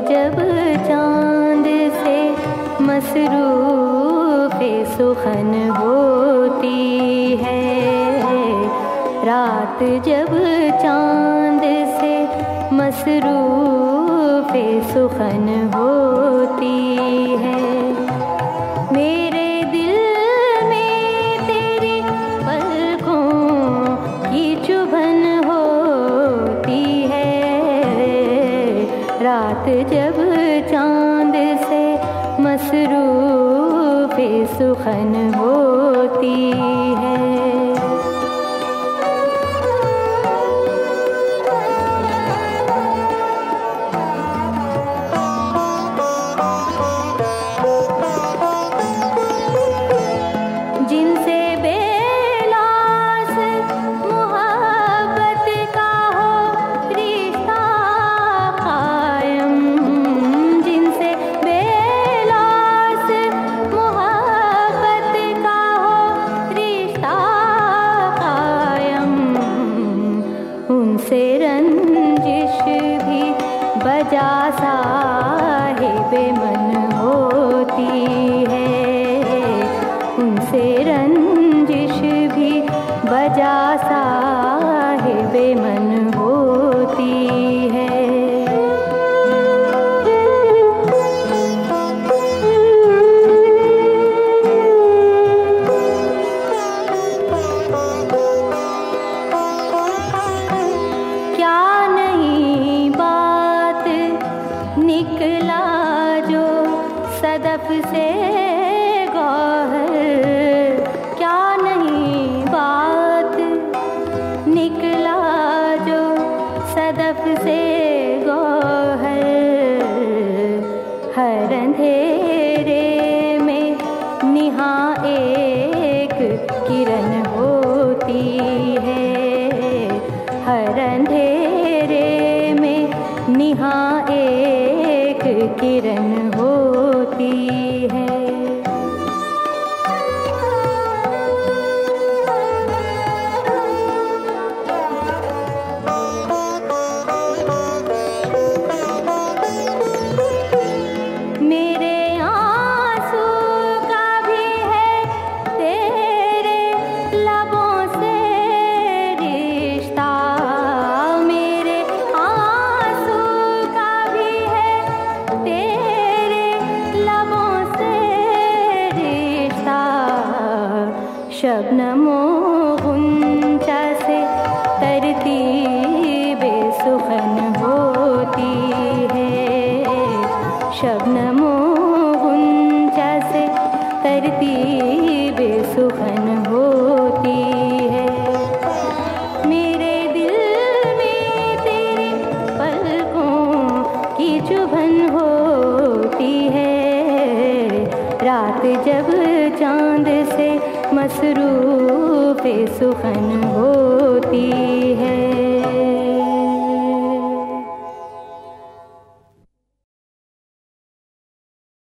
जब चांद से मसरूफ़े सुखन होती है, रात जब चांद से मसरूफ़े सुखन होती है, मेरे दिल में तेरी पलकों की चुभन होती है, रात जब चांद से मसरूफ़े सुखन होती है। जिनसे बेलास मोहब्बत का हो रिश्ता कायम, जिनसे बेलास मोहब्बत का हो रिश्ता कायम, उनसे रंजिश भी बजा साहिबे मन होती है, उनसे रंजिश भी बजा साहिबे मन होती है। क्या नहीं बात निकला जो सदफ से गौहर, क्या नहीं बात निकला जो सदफ से गौहर, हर अंधेरे में निहाँ एक किरण होती है, हर अंधेरे में निहाँ एक किरण होती है। मेरे आंसू का भी है तेरे लबों से रिश्ता, मेरे आंसू का भी है तेरे लबों से रिश्ता, शबनमो गुंचा से तरतीबे सुखन होती है, शबनमो गुंचा से तरतीबे सुखन होती है, मेरे दिल में तेरे पलकों की चुभन होती है, रात जब चांद से मसरूफ़े सुखन होती है।